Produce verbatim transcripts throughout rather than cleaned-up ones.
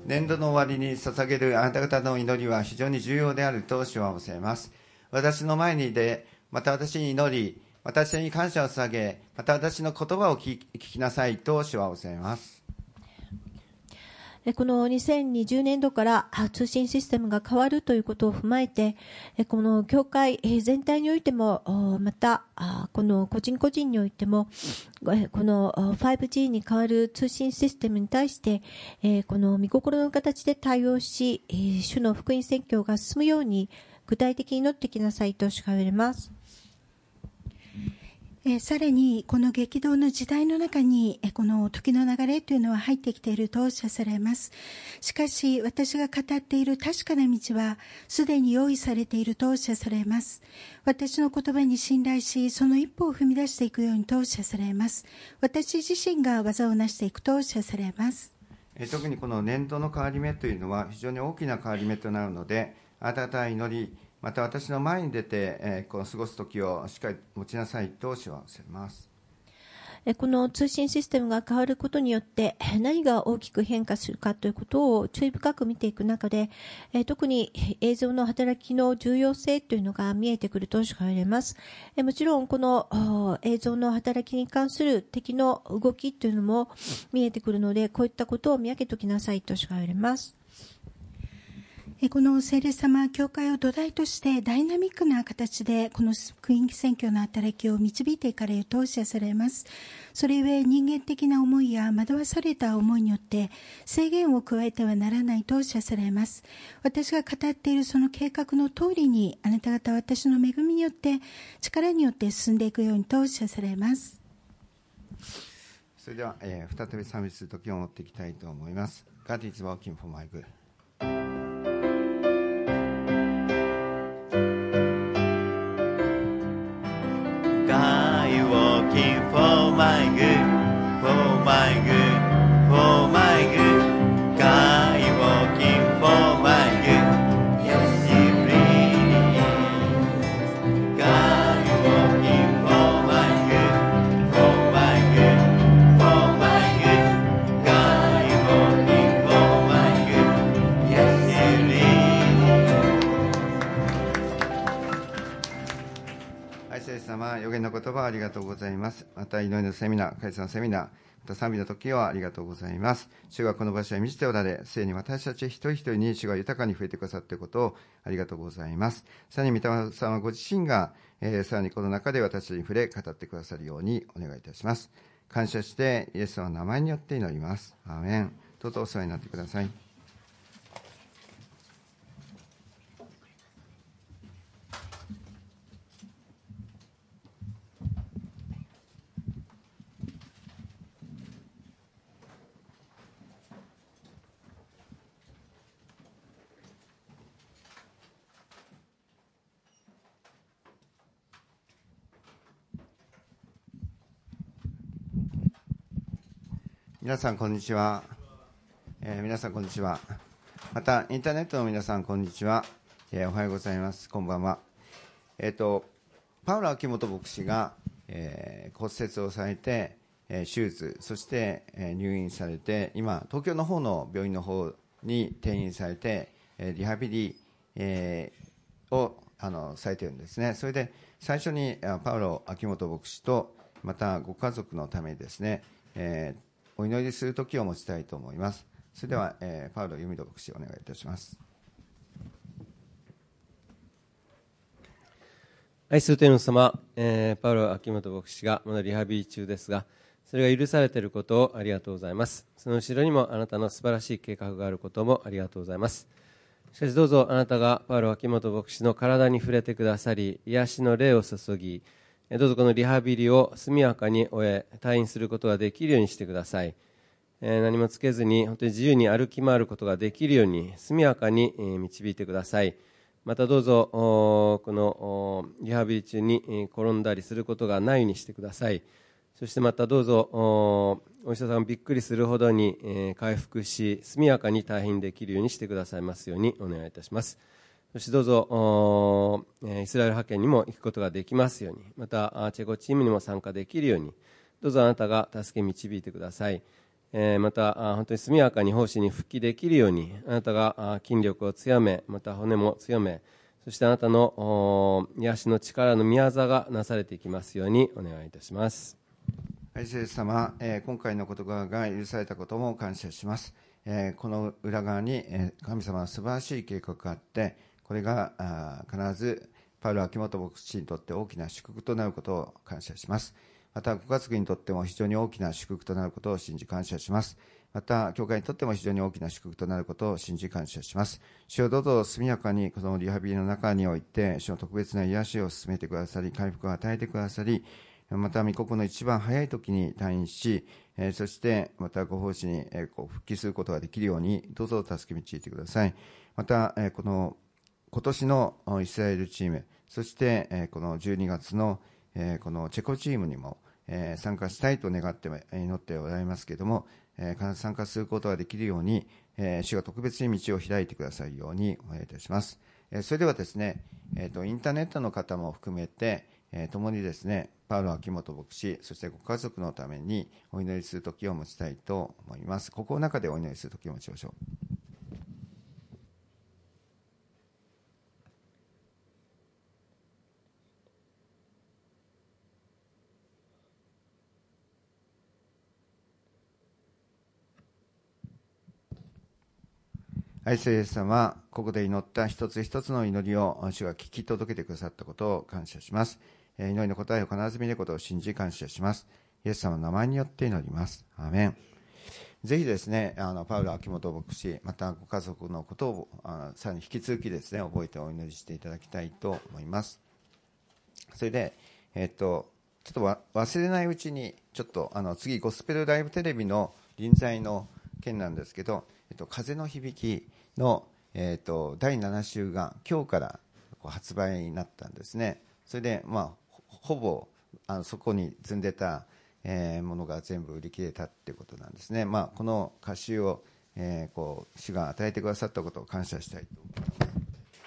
年度の終わりに捧げるあなた方の祈りは非常に重要であると主は教えます。私の前にで、また私に祈り、私に感謝を捧げ、また私の言葉を聞き、聞きなさいと主は教えます。 このにせんにじゅうねんどから通信システムが変わるということを踏まえて、この教会全体においても、またこの個人個人においても、この ファイブジー に変わる通信システムに対して、この御心の形で対応し、主の福音宣教が進むように具体的に祈ってきなさいと主が言われます。 えー、さらにこの激動の時代の中に、えー、この時の流れというのは入ってきているとおっしゃされます。しかし私が語っている確かな道はすでに用意されているとおっしゃされます。私の言葉に信頼し、その一歩を踏み出していくようにとおっしゃされます。私自身が技を成していくとおっしゃされます。 えー、特にこの年度の変わり目というのは非常に大きな変わり目となるので、あなた方は祈り、また私の前に出て、えー、この過ごす時をしっかり持ちなさいと主は教えます。 この通信システムが変わることによって何が大きく変化するかということを注意深く見ていく中で、特に映像の働きの重要性というのが見えてくると主が言われます。もちろんこの映像の働きに関する敵の動きというのも見えてくるので、こういったことを見分けておきなさいと主が言われます。 この聖霊様は教会を土台としてダイナミックな形でこの福音宣教の働きを導いていかれるとおっしゃされます。それゆえ人間的な思いや惑わされた思いによって制限を加えてはならないとおっしゃされます。私が語っているその計画の通りにあなた方は私の恵みによって力によって進んでいくようにとおっしゃされます。 それでは、えー、再び賛美する時を持っていきたいと思います。God is working for my good。 Working for my good, for my good, for my good. God working for my good. Yes, He please. God working for my good, for my good, for my good. God working for my good. Yes, He please. 愛する様、予言の言葉をありがとうございます。また祈りのセミナー、解散のセミナー、また賛美の時をありがとうございます。主がこの場所へ満ちておられ、すでに私たち一人一人に主が豊かに増えてくださっていることをありがとうございます。さらに御霊様ご自身が、えー、さらにこの中で私たちに触れ語ってくださるようにお願いいたします。感謝してイエス様の名前によって祈ります。アーメン。どうぞお世話になってください。皆さんこんにちは、えー、皆さんこんにちは。またインターネットの皆さんこんにちは、えー、おはようございます。こんばんは。えっ、ー、とパウロ秋元牧師が、えー、骨折をされて、えー、手術、そして、えー、入院されて、今東京の方の病院の方に転院されて、えー、リハビリ、えー、をあのされているんですね。それで最初にパウロ秋元牧師とまたご家族のためにですね、えーお祈りする時を持ちたいと思います。それでは、えー、パウロ弓戸牧師お願いいたします。 愛する天の様、えー、パウロ秋元牧師がまだリハビリ中ですが、それが許されていることをありがとうございます。その後ろにもあなたの素晴らしい計画があることもありがとうございます。しかしどうぞあなたがパウロ秋元牧師の体に触れてくださり、癒しの霊を注ぎ、どうぞこのリハビリを速やかに終え、退院することができるようにしてください。えー、何もつけずに本当に自由に歩き回ることができるように速やかに導いてください。またどうぞこのリハビリ中に転んだりすることがないようにしてください。そしてまたどうぞお医者さんがびっくりするほどに回復し、速やかに退院できるようにしてくださいますようにお願いいたします。そしてどうぞイスラエル派遣にも行くことができますように、またチェコチームにも参加できるように、どうぞあなたが助け導いてください。 えー、また本当に速やかに奉仕に復帰できるように、あなたが筋力を強め、また骨も強め、そしてあなたの癒しの力の宮座がなされていきますようにお願いいたします。 はい、聖霊様、えー、今回の事柄が許されたことも感謝します。えー、この裏側に、えー、神様の素晴らしい計画があって、これがあ必ずパウロ秋元牧師にとって大きな祝福となることを感謝します。またご家族にとっても非常に大きな祝福となることを信じ感謝します。また教会にとっても非常に大きな祝福となることを信じ感謝します。主をどうぞ速やかにこのリハビリの中において主の特別な癒しを進めてくださり、回復を与えてくださり、また御心の一番早い時に退院し、えー、そしてまたご奉仕に、えー、こう復帰することができるようにどうぞ助け導いてください。また、えー、この今年のイスラエルチーム、そして、えー、このじゅうにがつの、えー、このチェコチームにも、えー、参加したいと願って祈っておられますけれども、えー、必ず参加することができるように、えー、主が特別に道を開いてくださるようにお願いいたします。えー、それではですね、えーと、インターネットの方も含めて、えー、共にですね、パウロ秋元牧師、そしてご家族のためにお祈りする時を持ちたいと思います。ここの中でお祈りする時を持ちましょう。愛するイエス様、ここで祈った一つ一つの祈りを主が聞き届けてくださったことを感謝します。祈りの答えを必ず見ることを信じ感謝します。イエス様の名前によって祈ります。アーメン。ぜひですね、あのパウロ秋元牧師、またご家族のことをあさらに引き続きですね、覚えてお祈りしていただきたいと思います。それで、えっと、ちょっとわ忘れないうちに、ちょっとあの次、ゴスペルライブテレビの臨在の件なんですけど、えっと、風の響きの、えっと、だいなな週が今日から発売になったんですね。それで、まあ、ほぼあのそこに積んでた、えー、ものが全部売り切れたっていうことなんですね。まあ、この歌集を、えー、こう主が与えてくださったことを感謝したいと思います。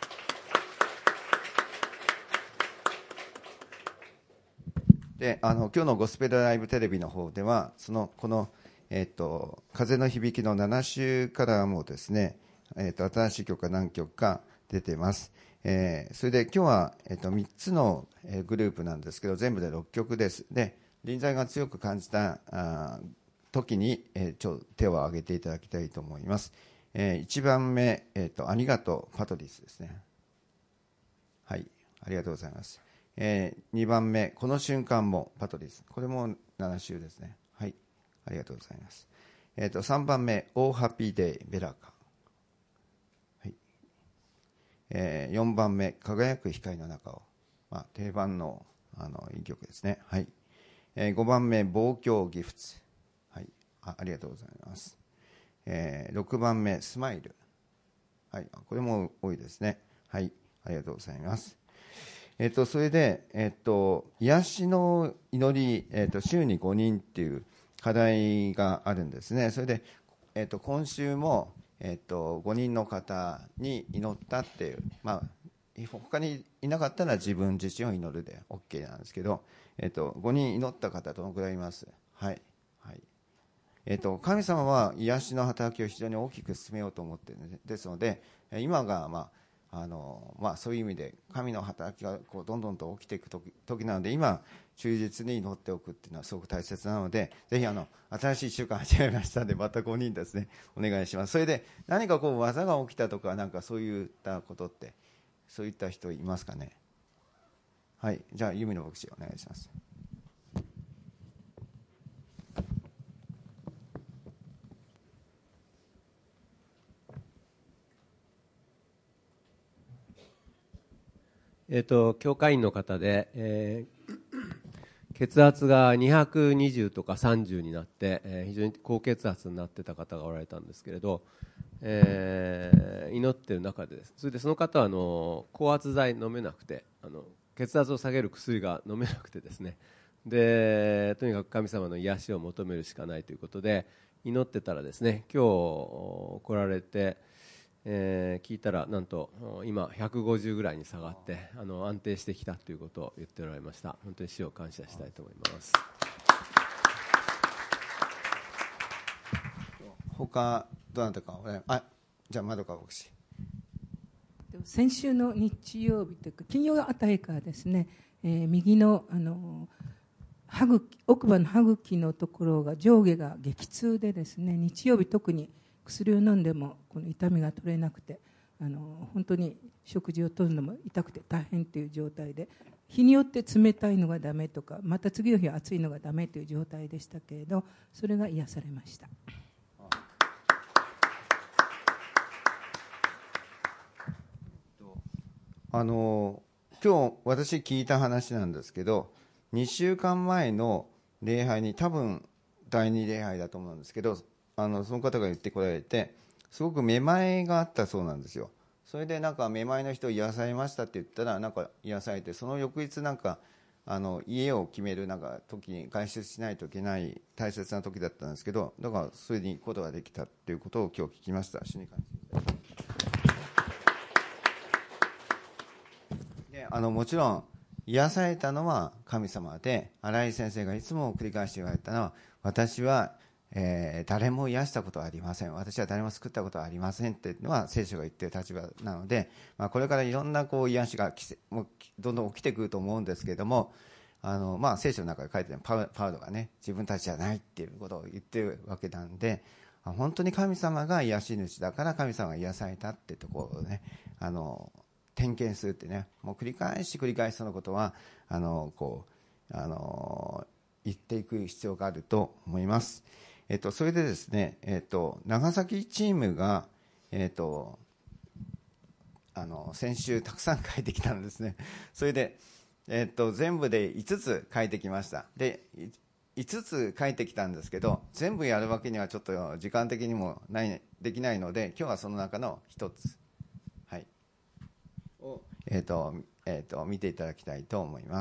で、あの今日のゴスペルライブテレビの方では、そのこのえー、と風の響きのなな週からもですね、えー、と新しい曲が何曲か出ています。えー、それで今日は、えー、とみっつのグループなんですけど、全部でろっきょくです。で、臨在が強く感じたあ時に、えー、ちょ手を挙げていただきたいと思います。えー、いちばんめ、えー、とありがとうパトリスですね。はい、ありがとうございます。えー、にばんめ、この瞬間もパトリス、これもなな週ですね。はい、ありがとうございます。えー、とさんばんめ、オーハッピーデイベラカ、はい。えー、よんばんめ、輝く光の中を、まあ、定番のあのいい曲ですね。はい。えー、ごばんめ、望郷ギフツ、はい、あ、ありがとうございます。えー、ろくばんめ、スマイル、はい、これも多いですね。はい、ありがとうございます。えー、とそれで、えー、と癒しの祈り、えー、と週にごにんっていう課題があるんですね。それで、えー、と今週も、えー、とごにんの方に祈ったっていう、まあ、他にいなかったら自分自身を祈るで OK なんですけど、えー、とごにん祈った方どのくらいいます？はい、はい。えー、と神様は癒しの働きを非常に大きく進めようと思っているので、ですので今が、まああのまあ、そういう意味で神の働きがこうどんどんと起きていく時、時なので、今忠実に祈っておくっていうのはすごく大切なので、ぜひあの新しいいっしゅうかん始めましたので、またごにんですね、お願いします。それで何かこう技が起きたとか、なんかそういったことって、そういった人いますかね？はい、じゃあユミの牧師お願いします。 えー、と教会員の方で、えー、血圧がにひゃくにじゅうとかさんじゅうになって、えー、非常に高血圧になってた方がおられたんですけれど、えー、祈っている中でです、それでその方はあの高圧剤飲めなくて、あの血圧を下げる薬が飲めなくてですね、でとにかく神様の癒しを求めるしかないということで祈ってたらですね、今日来られて、えー、聞いたらなんと今ひゃくごじゅうぐらいに下がってあの安定してきたということを言っておられました。本当に主を感謝したいと思います。 他どなたかあじゃあまどか牧師。 先週の日曜日というか金曜あたりからですね、えー、右のあの歯茎奥歯の歯茎のところが上下が激痛でですね、日曜日特に薬を飲んでもこの痛みが取れなくて、あの本当に食事をとるのも痛くて大変という状態で、日によって冷たいのがダメとか、また次の日は暑いのがダメという状態でしたけれど、それが癒されました。 あの今日私聞いた話なんですけど、にしゅうかんまえの礼拝に多分だいに礼拝だと思うんですけど、あのその方が言ってこられて、すごくめまいがあったそうなんですよ。それでなんかめまいの人を癒されましたって言ったらなんか癒されて、その翌日なんかあの家を決めるなんか時に外出しないといけない大切な時だったんですけど、だからそれに行くことができたということを今日聞きました。主に感謝で、あのもちろん癒されたのは神様で、新井先生がいつも繰り返して言われたのは、私はえー、誰も癒したことはありません、私は誰も救ったことはありませんっていうのは聖書が言っている立場なので、まあ、これからいろんなこう癒しがもうどんどん起きてくると思うんですけれども、あの、まあ、聖書の中で書いてあるパウ、パウロがね、自分たちじゃないっていうことを言ってるわけなんで、本当に神様が癒し主だから神様が癒されたってところをね、あの点検するってね、もう繰り返し繰り返しそのことはあのこうあの言っていく必要があると思います。えっと、それでですね、えっと、長崎チームが、えっと、あの先週たくさん書いてきたんですね。それで、えっと、全部でいつつ書いてきました。で、いつつ書いてきたんですけど、全部やるわけにはちょっと時間的にもないできないので、今日はその中の一つ、はい、を、えっとえっと、見ていただきたいと思います。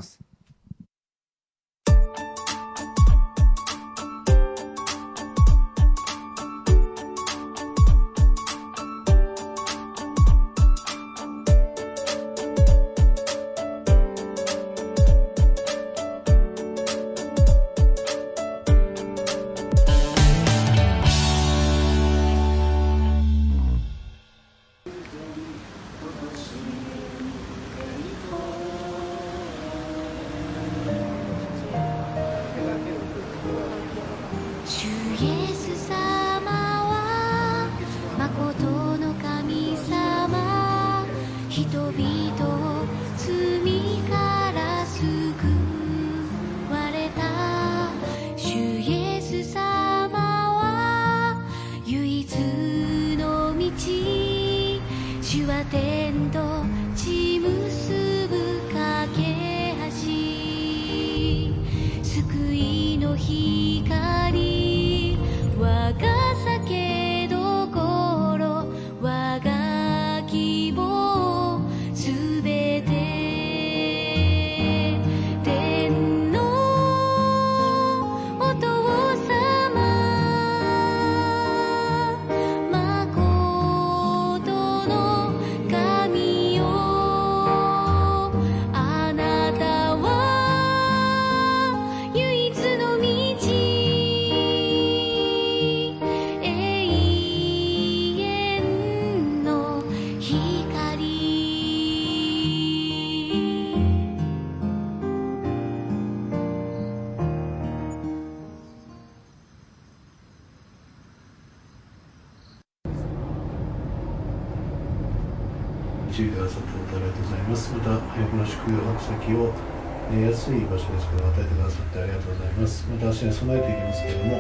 注意くださってありがとうございます。また、早くの祝福先を、えー、安い場所ですけど、与えてくださってありがとうございます。また、足に備えていきますけれども、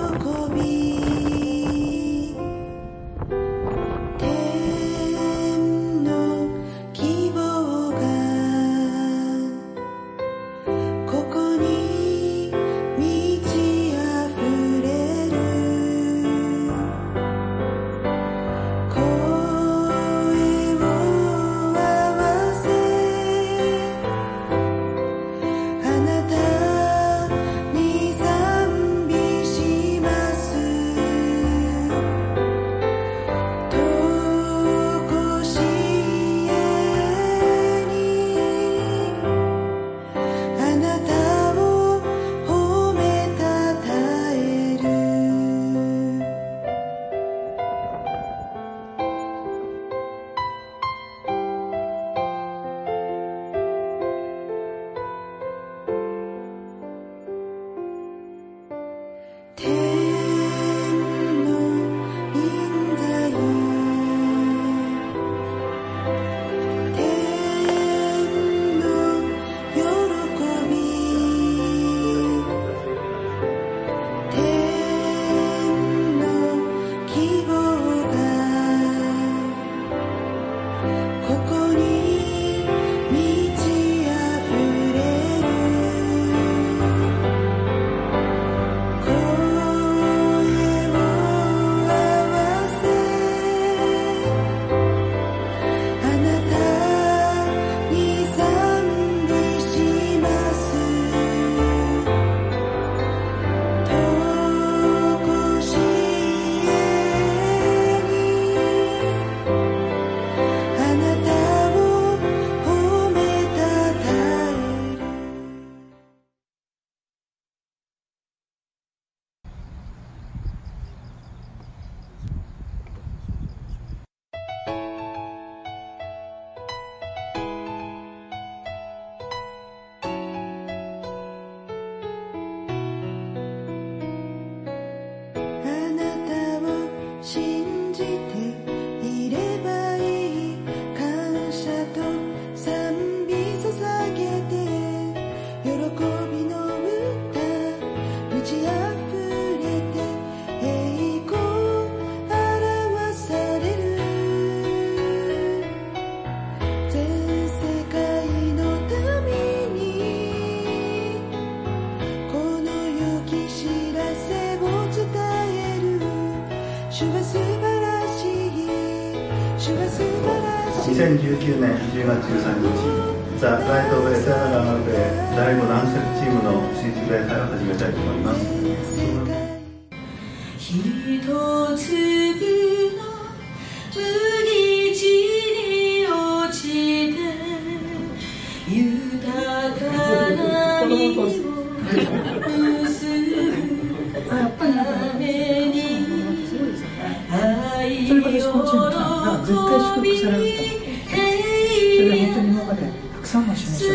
天せんじゅうきゅうねんじゅうがつじゅうさんにち、ザ・ライト・オブ・エターナル・アナでだいご長崎チームのシーズン礼拝を始めたいと思います。 一粒の麦地に落ちて豊かな実を結ぶために愛それがレスポンチームさんが絶対祝福されると思う。それは本当に今までたくさんの示しを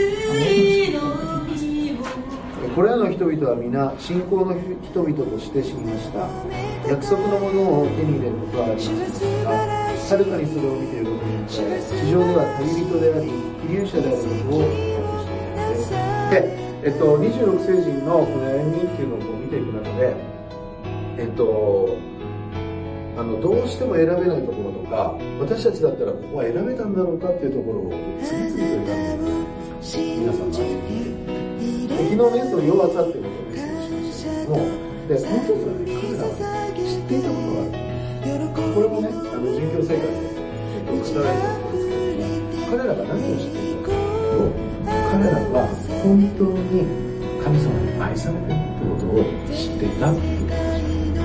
これらの人々は皆信仰の人々として死にました。約束のものを手に入れることはありませんでしたが、遥かにそれを見ていることによって地上では旅人であり飛流者であることを隠しています。で、えっと、にじゅうろくせい人のこの歩みっていうのをこう見ていく中で、えっとあのどうしても選べないところとか、私たちだったらここは選べたんだろうかっていうところを次々と選んで皆さんが昨日のやつの弱さっていうことを説明しましたけども、でもう一つはね、彼らは知っていたことがある。これもね、あの殉教生活で、えっと、語られているんですけど、彼らが何を知っていたかというと、彼らは本当に神様に愛されているってことを知っていたっていうことです。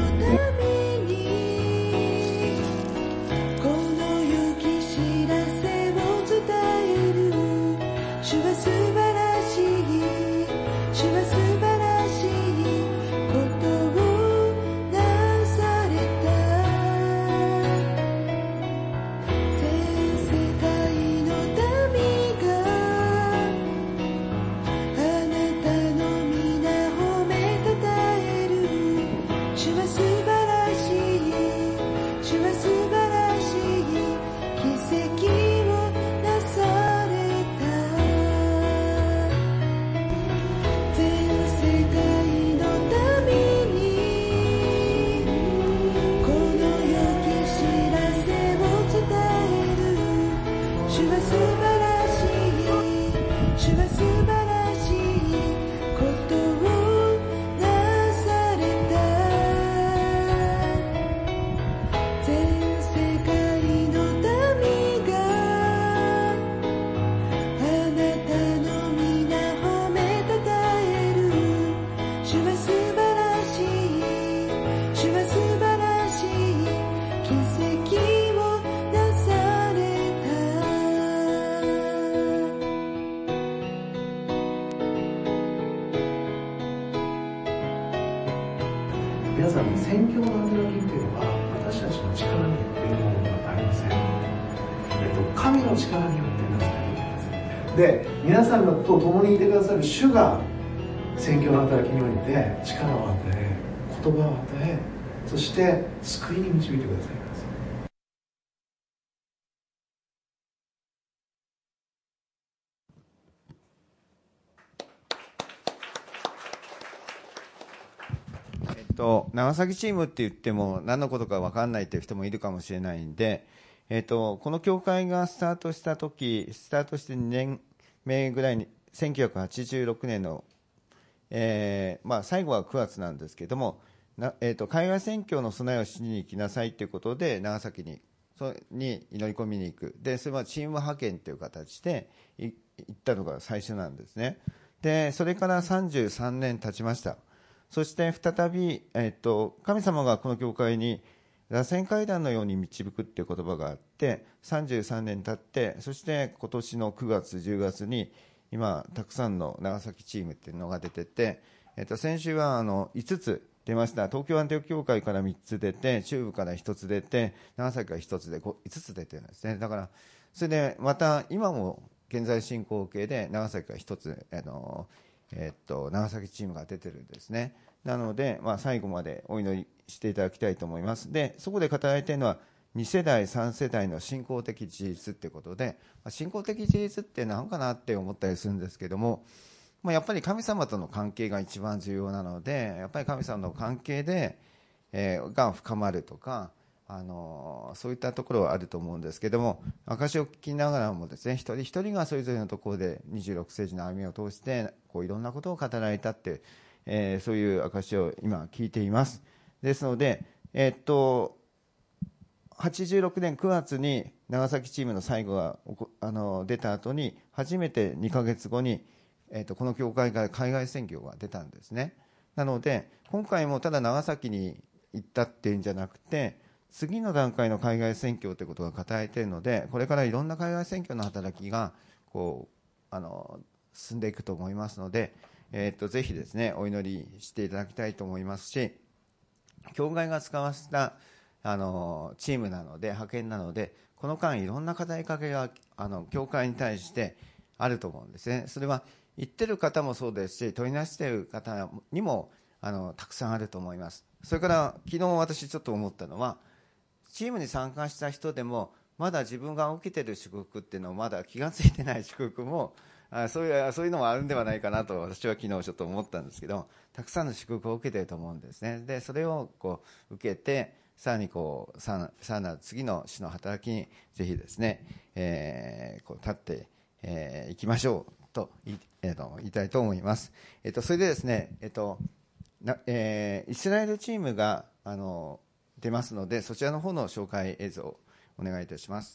皆さんの宣教の働きっていうのは私たちの力によっているものではありません。えっと、神の力によってなされています。で、皆さんと共にいてくださる主が宣教の働きにおいて力を与え、言葉を与え、そして救いに導いてくださいます。 えっと、長崎チームって言っても何のことか分かんないという人もいるかもしれないんで、えっと、この教会がスタートした時スタートしてにねんめぐらいにせんきゅうひゃくはちじゅうろくねんの、えーまあ、最後はくがつなんですけどもな、えっと、海外宣教の備えをしに行きなさいということで長崎にそに祈り込みに行く。でそれはチーム派遣という形で行ったのが最初なんですね。でそれからさんじゅうさんねん経ちました。そして再び、えっと、神様がこの教会に螺旋階段のように導くっていう言葉があってさんじゅうさんねん経ってそして今年のくがつじゅうがつに今たくさんの長崎チームっていうのが出てて、えっと、先週はあのいつつ出ました。東京アンテオ教会からみっつ出て中部からひとつ出て長崎からひとつでいつつ出てるんですね。だからそれでまた今も現在進行形で長崎からひとつあのえっと、長崎チームが出てるんですね。なので、まあ、最後までお祈りしていただきたいと思います。でそこで語られているのはに世代さん世代の信仰的事実ってことで、まあ、信仰的事実って何かなって思ったりするんですけども、まあ、やっぱり神様との関係が一番重要なのでやっぱり神様の関係で、えー、が深まるとかあのそういったところはあると思うんですけども、証を聞きながらもですね、一人一人がそれぞれのところでにじゅうろくせいじの歩みを通してこういろんなことを語られたって、えー、そういう証を今聞いています。ですので、えー、っとはちじゅうろくねんくがつに長崎チームの最後があの出た後に初めてにかげつごに、えー、とこの協会から海外選挙が出たんですね。なので今回もただ長崎に行ったっていうんじゃなくて、次の段階の海外選挙ということが語られているので、これからいろんな海外選挙の働きがこうあの進んでいくと思いますので、えー、とぜひですねお祈りしていただきたいと思いますし、教会が使わせたあのチームなので、派遣なので、この間いろんな課題かけがあの教会に対してあると思うんですね。それは言ってる方もそうですし、取りなしている方にもあのたくさんあると思います。それから昨日私ちょっと思ったのは、チームに参加した人でもまだ自分が受けている祝福っていうのをまだ気がついてない祝福も、あそういうそういうのもあるんではないかなと私は昨日ちょっと思ったんですけど、たくさんの祝福を受けていると思うんですね。でそれをこう受けて、さらにこうさらなる次の主の働きにぜひですね、えー、こう立ってい、えー、きましょうと言い、えー、と言いたいと思います。えー、とそれでですね、えーとなえー、イスラエルチームがあの出ますので、そちらの方の紹介映像をお願いいたします。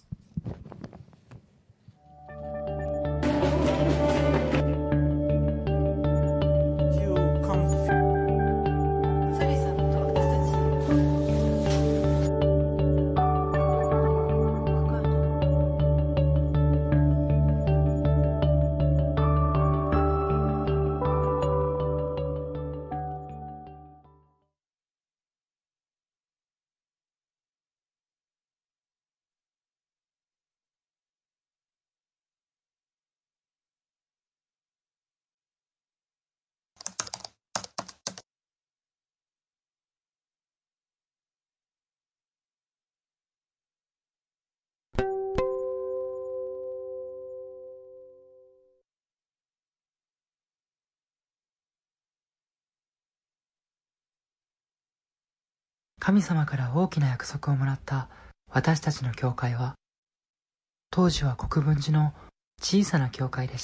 神様から大きな約束をもらった私たちの教会は、当時は国分寺の小さな教会でした。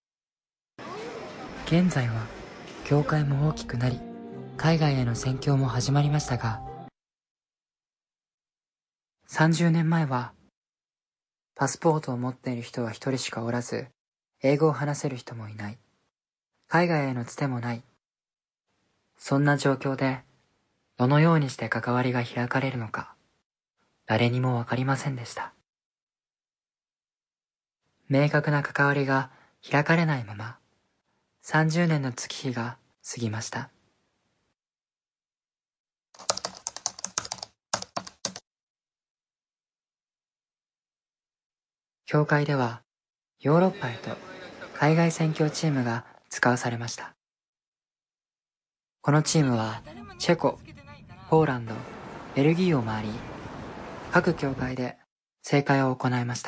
現在は教会も大きくなり、海外への宣教も始まりましたが、さんじゅうねんまえはパスポートを持っている人は一人しかおらず、英語を話せる人もいない、海外へのつてもない、そんな状況でどのようにして関わりが開かれるのか、誰にもわかりませんでした。明確な関わりが開かれないまま、さんじゅうねんの月日が過ぎました。教会では、ヨーロッパへと海外宣教チームが使わされました。このチームは、チェコ、ポーランド、ベルギーを回り、各教会で聖会を行いました。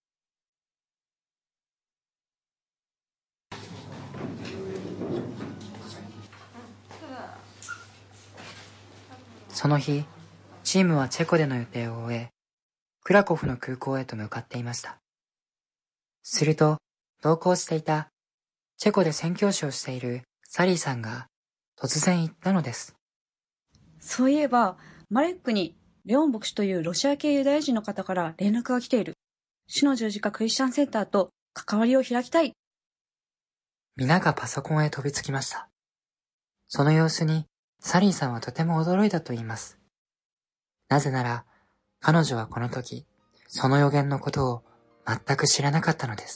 その日、チームはチェコでの予定を終え、クラコフの空港へと向かっていました。すると、同行していた、チェコで宣教師をしているサリーさんが突然言ったのです。 そういえば、マレックにレオン牧師というロシア系ユダヤ人の方から連絡が来ている。主の十字架クリスチャンセンターと関わりを開きたい。 皆がパソコンへ飛びつきました。その様子にサリーさんはとても驚いたと言います。なぜなら、彼女はこの時、その予言のことを全く知らなかったのです。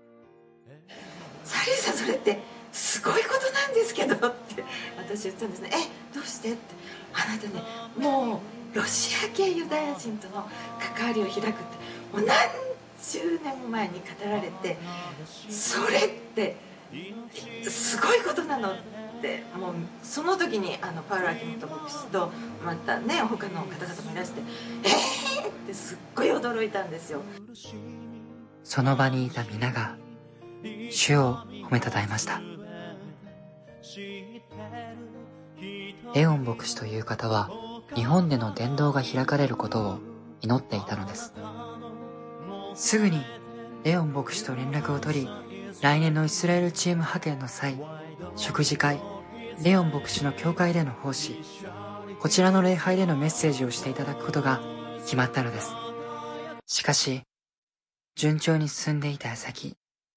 サリーさん、それってすごいことなんですけどって私言ったんですね。え、どうしてって。あなたね、もうロシア系ユダヤ人との関わりを開くってもう何十年も前に語られて、それってすごいことなのって、もうその時にあのパウロ・アキモト牧師とまたね他の方々もいらしてえーってすっごい驚いたんですよ。 その場にいた皆が主を褒めたたえました。レオン牧師という方は日本での伝道が開かれることを祈っていたのです。すぐにレオン牧師と連絡を取り、来年のイスラエルチーム派遣の際、食事会、レオン牧師の教会での奉仕、こちらの礼拝でのメッセージをしていただくことが決まったのです。 しかし、順調に進んでいた矢先、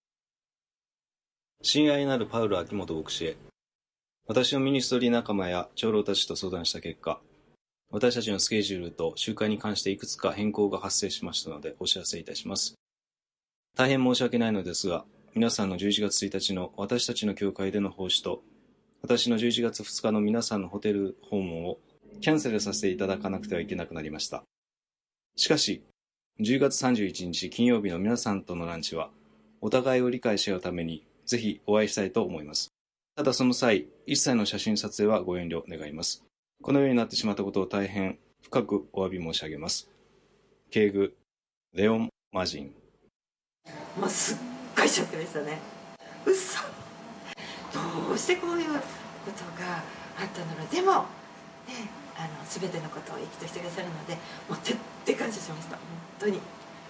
親愛なるパウロ秋元牧師へ、私のミニストリー仲間や長老たちと相談した結果、私たちのスケジュールと集会に関していくつか変更が発生しましたのでお知らせいたします。大変申し訳ないのですが、皆さんのじゅういちがつついたちの私たちの教会での奉仕と、私のじゅういちがつふつかの皆さんのホテル訪問をキャンセルさせていただかなくてはいけなくなりました。しかし、じゅうがつさんじゅういちにち金曜日の皆さんとのランチは、お互いを理解し合うために、ぜひお会いしたいと思います。ただその際、一切の写真撮影はご遠慮願います。このようになってしまったことを大変深くお詫び申し上げます。敬具、レオン・マジン。 もうすっごいショックでしたね。うそ、どうしてこういうことがあったのか。でも、ね、あの全てのことを生きとしてくださるので、もう徹底感謝しました。本当に。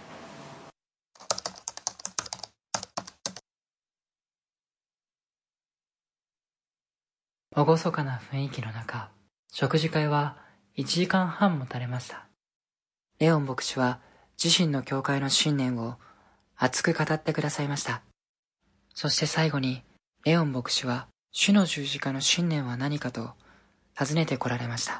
厳かな雰囲気の中、食事会はいちじかんはんもたれました。レオン牧師は自身の教会の信念を熱く語ってくださいました。そして最後に、レオン牧師は主の十字架の信念は何かと尋ねてこられました。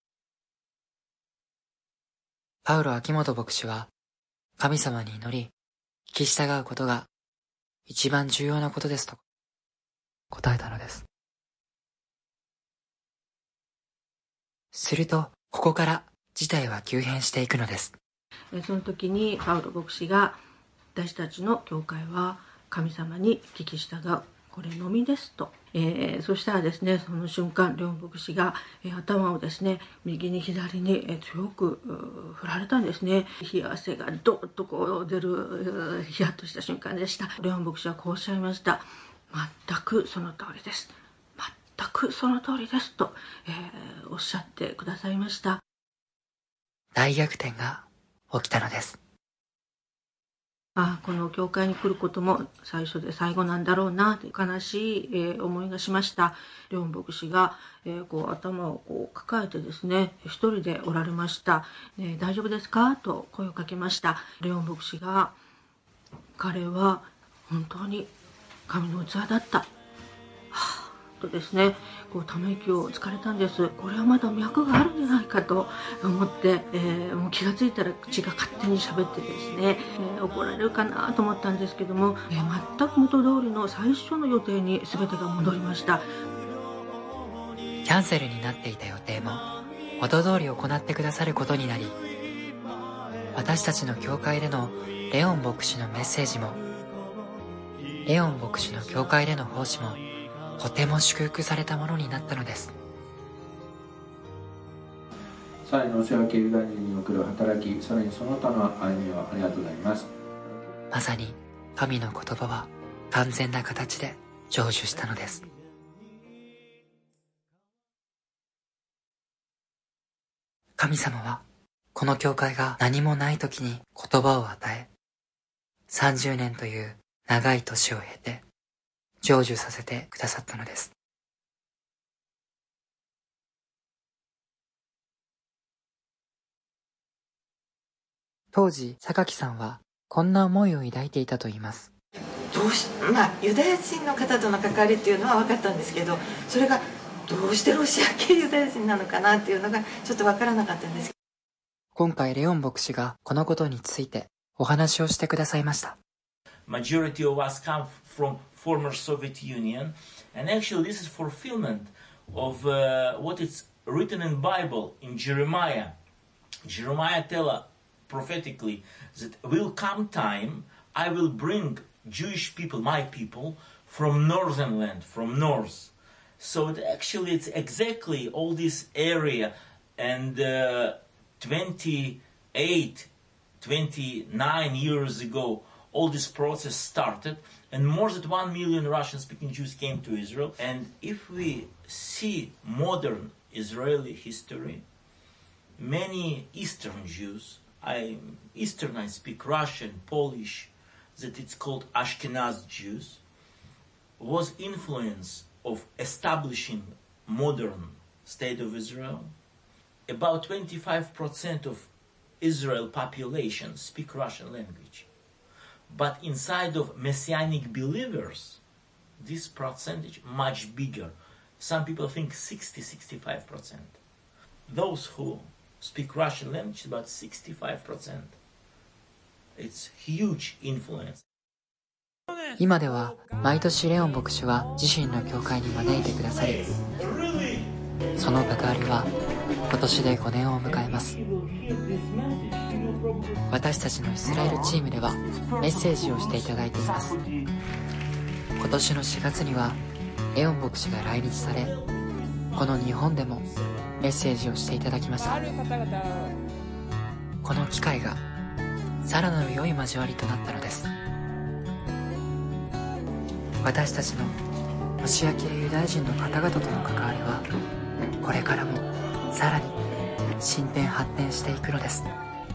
パウロ秋元牧師は、神様に祈り、聞き従うことが一番重要なことですと答えたのです。すると、ここから事態は急変していくのです。 その時にパウロ牧師が、私たちの教会は神様に聞き従う、これのみですと、えー、そしたらですね、その瞬間レオン牧師が、えー、頭をですね右に左に、えー、強く振られたんですね。冷や汗がドーッとこう出るヒヤッとした瞬間でした。レオン牧師はこうおっしゃいました。全くその通りです、全くその通りですと、えー、おっしゃってくださいました。 大逆転が起きたのです。 ああ、この教会に来ることも最初で最後なんだろうなと悲しい、えー、思いがしました。レオン牧師が、えー、こう頭をこう抱えてですね、一人でおられました。ね、大丈夫ですかと声をかけました。レオン牧師が、彼は本当に神の器だった。はあとですね、こうため息をつかれたんです。これはまだ脈があるんじゃないかと思って、えー、もう気がついたら口が勝手に喋ってですね、えー、怒られるかなと思ったんですけども、えー、全く元通りの最初の予定に全てが戻りました。 キャンセルになっていた予定も元通り行ってくださることになり、私たちの教会でのレオン牧師のメッセージも、レオン牧師の教会での奉仕もとても祝福されたものになったのです。 さらにロシア系ユダヤ人における働き、さらにその他の歩みをありがとうございます。 まさに神の言葉は完全な形で成就したのです。神様はこの教会が何もない時に言葉を与え、さんじゅうねんという長い年を経て成就させてくださったのです。当時、榊さんはこんな思いを抱いていたといいます。 どうし、まあ、ユダヤ人の方との関わりっていうのは分かったんですけど、それがどうしてロシア系ユダヤ人なのかなっていうのがちょっと分からなかったんです。 今回レオン牧師がこのことについてお話をしてくださいました。 Majority of us come from former Soviet Union, and actually this is fulfillment of uh, what is written in Bible in Jeremiah. Jeremiah tells prophetically that will come time I will bring Jewish people, my people, from northern land, from north. So it actually it's exactly all this area, and uh, twenty-eight, twenty-nine years ago all this process started, and more than one million Russian-speaking Jews came to Israel. And if we see modern Israeli history, many Eastern Jews, I, Eastern I speak Russian, Polish, that it's called Ashkenaz Jews, was influence of establishing modern state of Israel. About twenty-five percent of Israel population speak Russian language. But inside of Messianic believers, this percentage much bigger. Some people think sixty to sixty-five percent. Those who speak Russian language, about sixty-five percent. It's huge influence. 今では毎年レオン牧師は自身の教会に招いてくださり、その関わりは今年でごねんを迎えます。私たちのイスラエルチームではメッセージをしていただいています。今年のしがつにはレオン牧師が来日され、この日本でもメッセージをしていただきました。この機会がさらなる良い交わりとなったのです。私たちのロシア系ユダヤ人の方々との関わりはこれからもさらに進展発展していくのです。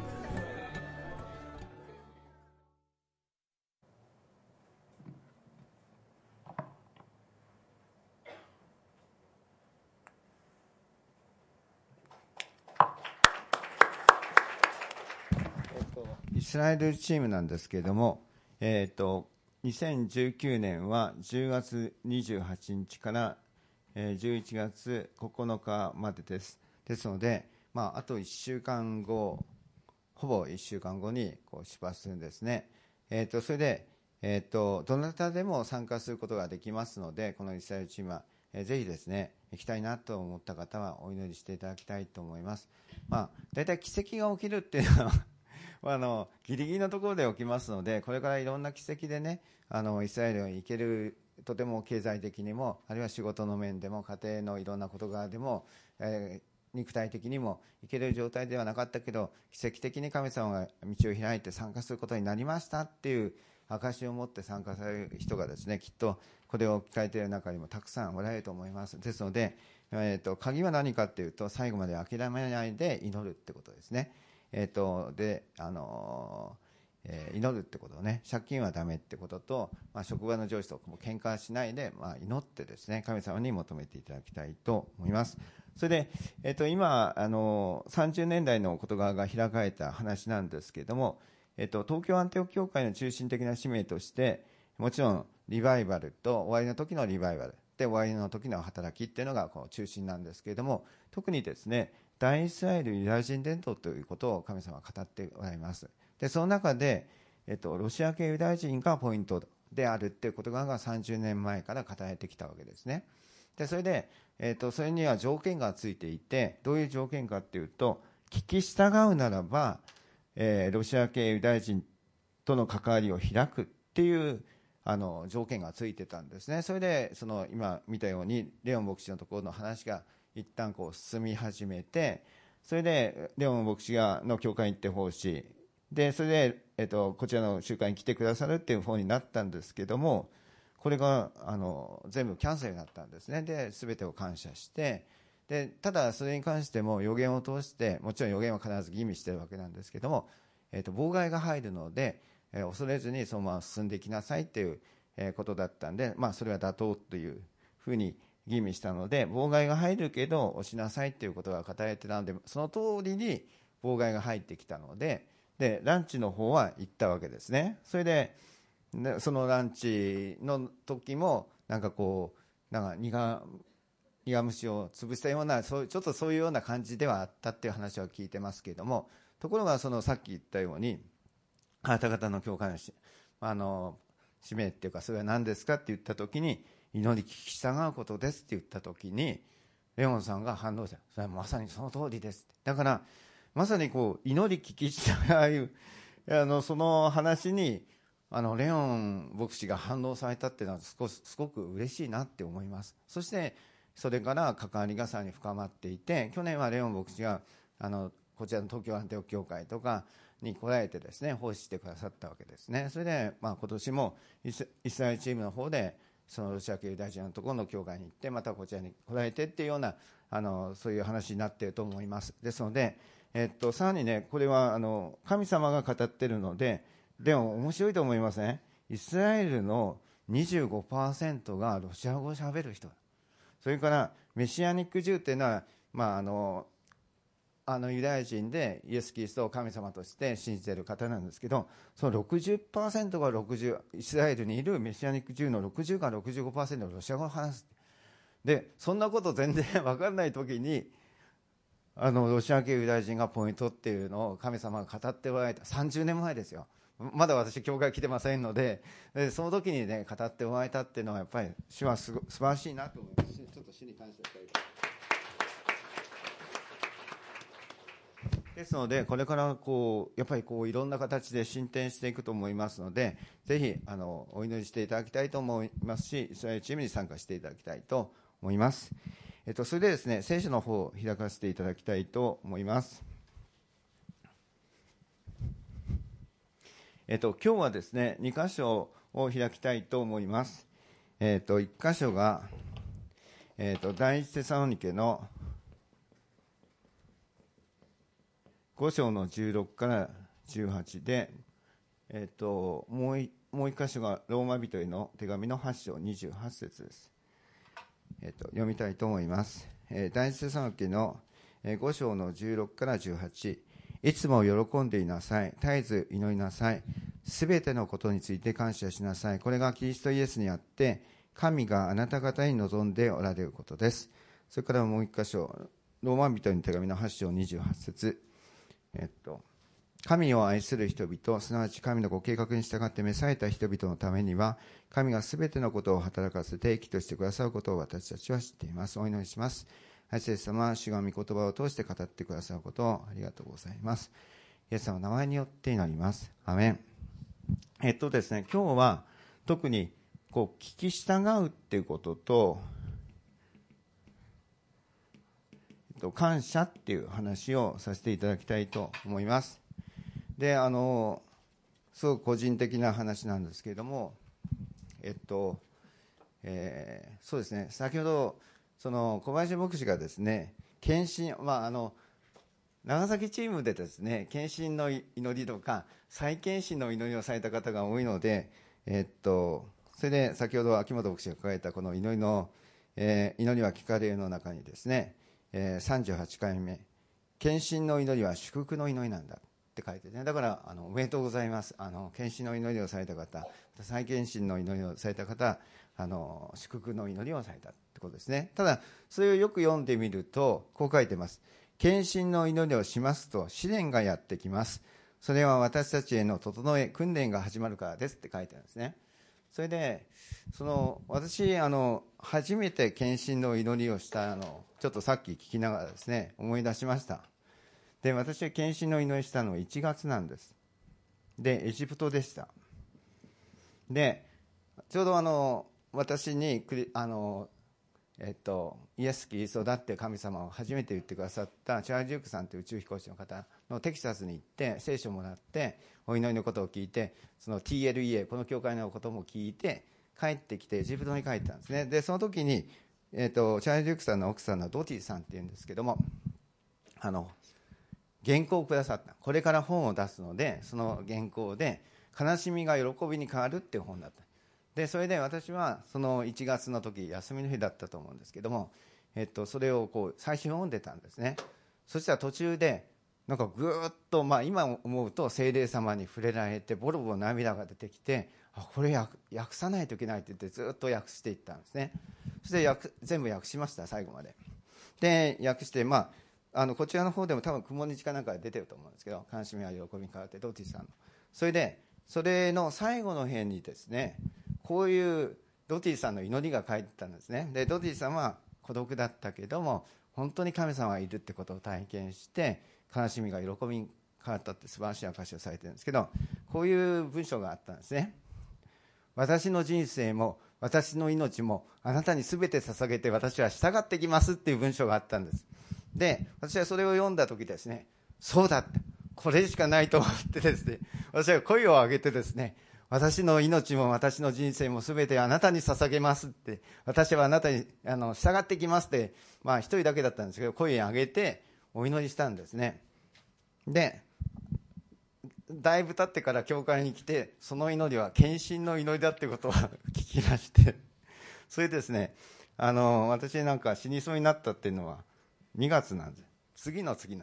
イスラエルチームなんですけれども、えーとにせんじゅうきゅうねんはじゅうがつにじゅうはちにちからじゅういちがつここのかまでです。ですので、まあ、あといっしゅうかんご、ほぼいっしゅうかんごにこう出発するんですね。えー、とそれで、えーと、どなたでも参加することができますので、このイスラエルチームは、えー、ぜひですね、行きたいなと思った方はお祈りしていただきたいと思います。まあ、大体奇跡が起きるっていうのはあのギリギリのところで起きますので、これからいろんな奇跡でね、あのイスラエルに行ける、とても経済的にも、あるいは仕事の面でも、家庭のいろんな事柄でも、えー、肉体的にも行ける状態ではなかったけど、奇跡的に神様が道を開いて参加することになりましたっていう証を持って参加される人がですね、きっとこれを聞かれている中にもたくさんおられると思います。ですので、えーと、鍵は何かっていうと、最後まで諦めないで祈るってことですね。えーと、で、あのーえー、祈るってことをね、借金はダメってことと、まあ、職場の上司とも喧嘩しないで、まあ、祈ってですね、神様に求めていただきたいと思います。それで、えーと、今、あのー、さんじゅうねんだいの事柄が開かれた話なんですけれども、えーと、東京アンテオキ教会の中心的な使命として、もちろんリバイバルと終わりの時のリバイバルで、終わりの時の働きっていうのがこの中心なんですけれども、特にですね、大イスラエルユダヤ人伝統ということを神様は語っておられます。で、その中で、えっと、ロシア系ユダヤ人がポイントであるっていうことがさんじゅうねんまえから語られてきたわけですね。で、それで、えっと、それには条件がついていて、どういう条件かっていうと、聞き従うならば、えー、ロシア系ユダヤ人との関わりを開くっていうあの条件がついてたんですね。それで、その今見たように、レオン牧師のところの話が一旦こう進み始めて、それでレオン牧師がの教会に行って奉仕で、それで、えっと、こちらの集会に来てくださるっていう方になったんですけども、これがあの全部キャンセルになったんですね。で、全てを感謝して、でただそれに関しても予言を通して、もちろん予言は必ず吟味しているわけなんですけども、えっと、妨害が入るので、えー、恐れずにそのまま進んでいきなさいっていう、えー、ことだったんで、まあ、それは妥当というふうに吟味したので、妨害が入るけど押しなさいっていうことが語られてたので、その通りに妨害が入ってきたので、でランチの方は行ったわけですね。それでそのランチの時もなんかこうなんか苦苦虫を潰したような、そうちょっとそういうような感じではあったっていう話は聞いてますけれども、ところがそのさっき言ったように、あなた方の教会のあの使命っていうか、それは何ですかって言った時に、祈り聞き従うことですって言った時に、レオンさんが反応した。それはまさにその通りですって。だからまさにこう祈り聞き従うあのその話にあのレオン牧師が反応されたっていうのは少しすごく嬉しいなって思います。そしてそれから関わりがさらに深まっていて、去年はレオン牧師があのこちらの東京アンテオキ教会とかに来られてですね、奉仕してくださったわけですね。それで、まあ、今年もイスラエルチームの方でそのロシア系ユダヤ人のところの教会に行って、またこちらに来られてっていうようなあのそういう話になっていると思います。ですので、えっと、さらにね、これはあの神様が語っているので、でも面白いと思いますね。イスラエルの にじゅうごパーセント がロシア語をしゃべる人、それからメシアニックジューっていうのは、まあ、あのあのユダヤ人でイエス・キリストを神様として信じている方なんですけど、その ろくじゅっパーセント がろくじゅうイスラエルにいるメシアニックジューのろくじゅうから ろくじゅうごパーセント がロシア語を話す。でそんなこと全然分かんない時にあのロシア系ユダヤ人がポイントっていうのを神様が語っておられた。さんじゅうねんまえですよ。まだ私教会来てませんので、でその時にね語っておられたっていうのはやっぱり主はすご素晴らしいなと思います。ちょっと主に感謝したいですので、これからこうやっぱりこういろんな形で進展していくと思いますので、ぜひあのお祈りしていただきたいと思いますし、イスラエルチームに参加していただきたいと思います。えっと、それでですね、聖書の方を開かせていただきたいと思います。えっと、今日はですね、に箇所を開きたいと思います。えっと、いっ箇所が、えっと、第一テサロニケのご章のじゅうろくからじゅうはちで、えっと、もういもう一箇所がローマ人への手紙のはち章にじゅうはち節です。えっと、読みたいと思います。えー、第一テサロニケのご章のじゅうろくからじゅうはち、いつも喜んでいなさい、絶えず祈りなさい、すべてのことについて感謝しなさい。これがキリストイエスにあって神があなた方に望んでおられることです。それからもう一箇所、ローマ人への手紙のはち章にじゅうはち節、えっと、神を愛する人々、すなわち神のご計画に従って召された人々のためには、神がすべてのことを働かせて益としてくださることを私たちは知っています。お祈りします。愛するイエス様、主が御言葉を通して語ってくださることをありがとうございます。イエス様の名前によって祈ります。アメン。えっとですね、今日は特にこう聞き従うっていうことと、えっと、感謝っていう話をさせていただきたいと思います。で、あのすごく個人的な話なんですけれども、えっと、えー、そうですね、先ほどその小林牧師がですね、献身、まああの長崎チームでですね、献身の祈りとか再献身の祈りをされた方が多いので、えっとそれで先ほど秋元牧師が書かれたこの祈りの、えー、祈りは聞かれるの中にですね、えー、さんじゅうはちかいめ、献身の祈りは祝福の祈りなんだって書いてね。だからあのおめでとうございます。あの献身の祈りをされた方、再献身の祈りをされた方、あの祝福の祈りをされたってことですね。ただそれをよく読んでみるとこう書いてます。献身の祈りをしますと試練がやってきます。それは私たちへの整え訓練が始まるからですって書いてあるんですね。それでその私あの初めて献身の祈りをしたのをちょっとさっき聞きながらですね思い出しました。で、私は献身の祈りしたのはいちがつなんです。で、エジプトでした。で、ちょうどあの私にあの、えっと、イエス・キリストだって神様を初めて言ってくださったチャールズ・デュークさんという宇宙飛行士の方のテキサスに行って聖書をもらってお祈りのことを聞いて、その ティーエルイーエー この教会のことも聞いて帰ってきてエジプトに帰ったんですね。でその時に、えっと、チャールズ・デュークさんの奥さんのドティさんっていうんですけども、あの原稿をくださった。これから本を出すのでその原稿で悲しみが喜びに変わるっていう本だった。でそれで私はそのいちがつの時休みの日だったと思うんですけども、えっと、それをこう最初読んでたんですね。そしたら途中でなんかぐーっと、まあ、今思うと聖霊様に触れられてボロボロ涙が出てきて、あこれ 訳, 訳さないといけないって言ってずっと訳していったんですね。そして訳全部訳しました。最後までで訳して、まあ、あのこちらの方でも多分雲日かなんかで出てると思うんですけど、悲しみは喜びに変わってドティさんのそれでそれの最後の辺にですねこういうドティさんの祈りが書いてたんですね。でドティさんは孤独だったけども本当に神様がいるってことを体験して悲しみが喜びに変わったって素晴らしい証しをされてるんですけど、こういう文章があったんですね。私の人生も私の命もあなたに全て捧げて私は従ってきますっていう文章があったんです。で私はそれを読んだ時ですね、そうだこれしかないと思ってですね、私は声を上げてですね、私の命も私の人生も全てあなたに捧げますって、私はあなたにあの従ってきますって、まあ一人だけだったんですけど声を上げてお祈りしたんですね。でだいぶ経ってから教会に来てその祈りは献身の祈りだってことを聞きまして、それでですねあの私なんか死にそうになったっていうのはにがつなんです。次の次なんです。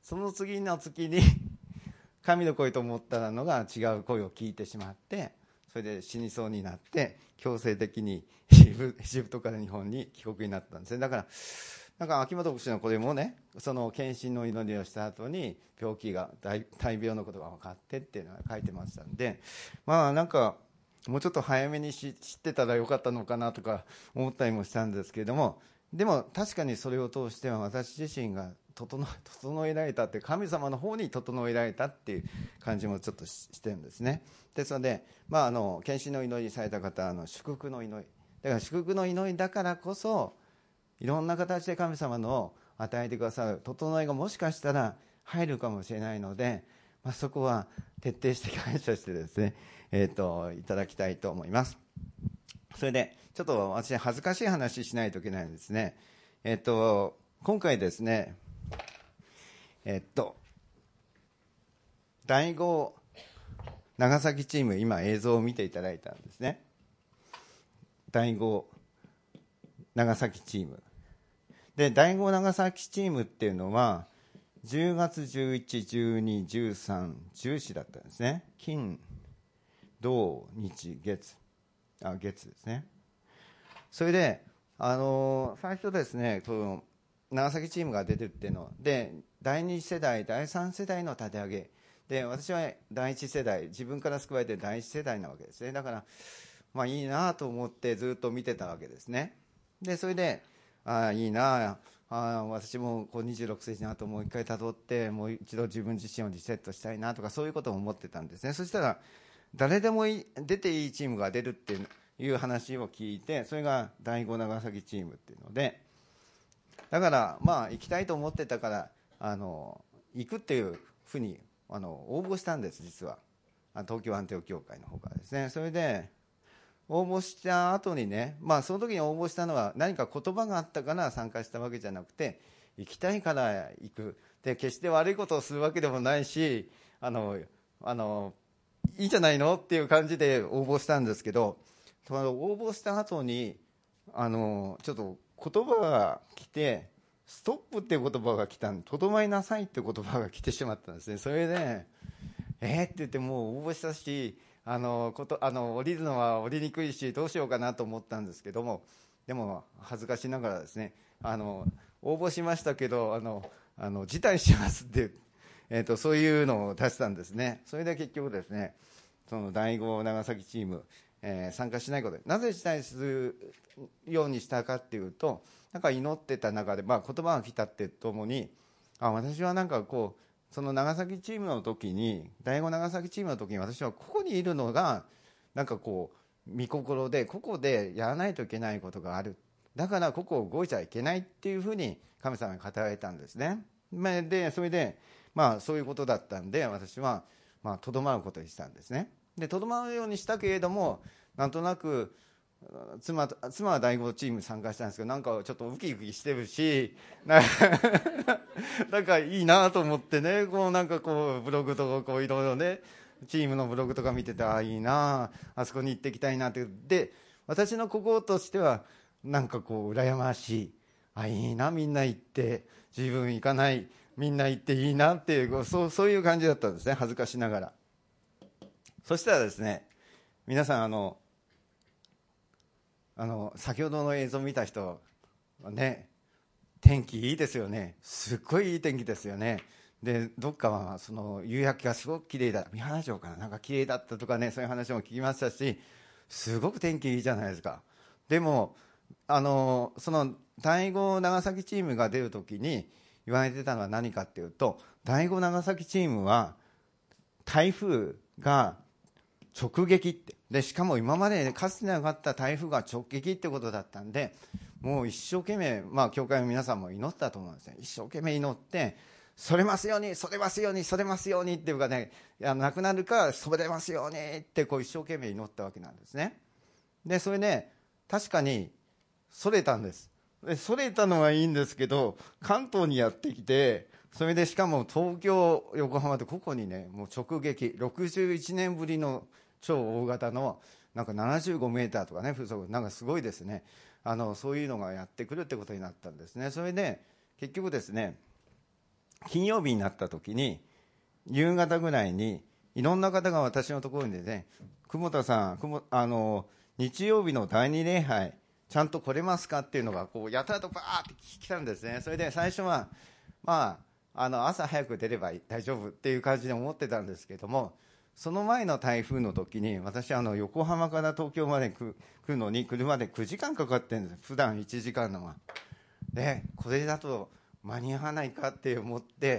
その次の月に神の声と思ったのが違う声を聞いてしまって、それで死にそうになって強制的にエジプトから日本に帰国になったんですね。だからなんか秋元牧師のこれもね、その献身の祈りをした後に病気が大病のことが分かってっていうのが書いてましたんで、まあなんかもうちょっと早めに知ってたらよかったのかなとか思ったりもしたんですけれども、でも確かにそれを通しては私自身が整, 整えられたって、神様の方に整えられたっていう感じもちょっとしてるんですね。ですので、まあ、あの献身の祈りされた方はあの祝福の祈りだから、祝福の祈りだからこそいろんな形で神様の与えてくださる整えがもしかしたら入るかもしれないので、まあ、そこは徹底して感謝してですね、えー、といただきたいと思います。それでちょっと私恥ずかしい話しないといけないんですね。えっ、ー、と今回ですね、えっ、ー、と第五長崎チーム、今映像を見ていただいたんですね。第五長崎チームで、第五長崎チームっていうのはじゅうがつじゅういち、じゅうに、じゅうさん、じゅうよんだったんですね。金土日月あ月ですね。それであの最初ですね、この長崎チームが出てるっていうので、だいに世代だいさん世代の立て上げで、私はだいいち世代、自分から救われてだいいち世代なわけですね。だからまあいいなと思ってずっと見てたわけですね。でそれでああいいなあ、私もこうにじゅうろく世紀の後もう一回たどってもう一度自分自身をリセットしたいなとか、そういうことを思ってたんですね。そしたら誰でもいい出ていいチームが出るっていう話を聞いて、それが第五長崎チームっていうので、だからまあ行きたいと思ってたからあの行くっていうふうにあの応募したんです。実は東京アンテオ協会の方からですね。それで応募した後にね、まあその時に応募したのは何か言葉があったから参加したわけじゃなくて、行きたいから行くで、決して悪いことをするわけでもないし、あのあのいいじゃないのっていう感じで応募したんですけど、その応募した後にあのちょっと言葉が来て、ストップっていう言葉が来たんで、とどまりなさいって言葉が来てしまったんですね。それでえーって言って、もう応募したし、あのことあの降りるのは降りにくいしどうしようかなと思ったんですけども、でも恥ずかしながらですね、あの応募しましたけどあのあの辞退しますって、えー、とそういうのを出したんですね。それで結局ですね、その第五長崎チーム、えー、参加しないことで、なぜ辞退するようにしたかっていうと、なんか祈ってた中で、まあ、言葉が来たってともに、あ私はなんかこうその長崎チームの時に第五長崎チームの時に私はここにいるのがなんかこう御心で、ここでやらないといけないことがある、だからここを動いちゃいけないっていうふうに神様が語られたんですね。でそれでまあそういうことだったんで、私はまあとどまることにしたんですね。でとどまるようにしたけれども、なんとなく妻, 妻は第五チーム参加したんですけど、なんかちょっとウキウキしてるし、なんかいいなと思ってね、こうなんかこうブログとかこういろいろね、チームのブログとか見てて、あいいな、あそこに行ってきたいなって。で私の心としてはなんかこう羨ましい、あいいな、みんな行って自分行かない、みんな行っていいなっていう、そう、そういう感じだったんですね、恥ずかしながら。そしたらですね、皆さんあのあの先ほどの映像を見た人はね、天気いいですよね。すっごいいい天気ですよね。でどっかはその夕焼けがすごく綺麗だ、三原城かな、なんか綺麗だったとかね、そういう話も聞きましたし、すごく天気いいじゃないですか。でもあのその第五長崎チームが出るときに言われてたのは何かっていうと、第五長崎チームは台風が直撃ってで、しかも今までかつてなかった台風が直撃ってことだったんで、もう一生懸命、まあ教会の皆さんも祈ったと思うんですね。一生懸命祈って、それますように、それますように、それますようにっていうかね、なくなるかそれますようにってこう一生懸命祈ったわけなんですね。でそれで確かにそれたんです。でそれたのはいいんですけど、関東にやってきて、それでしかも東京横浜でここにね、もう直撃、ろくじゅういちねんぶりの超大型のなんかななじゅうごメーターとかね、風速なんかすごいですね、あのそういうのがやってくるってことになったんですね。それで結局ですね、 金曜日になった時に夕方ぐらいにいろんな方が私のところにね、久保田さん、久保あの日曜日の第二礼拝ちゃんと来れますかっていうのがこうやたらとバーって来たんですね。それで最初は、まあ、あの朝早く出れば大丈夫っていう感じで思ってたんですけども、その前の台風の時に私あの横浜から東京まで来るのに車でくじかんかかってるんです。普段いちじかんのがで、これだと間に合わないかって思って、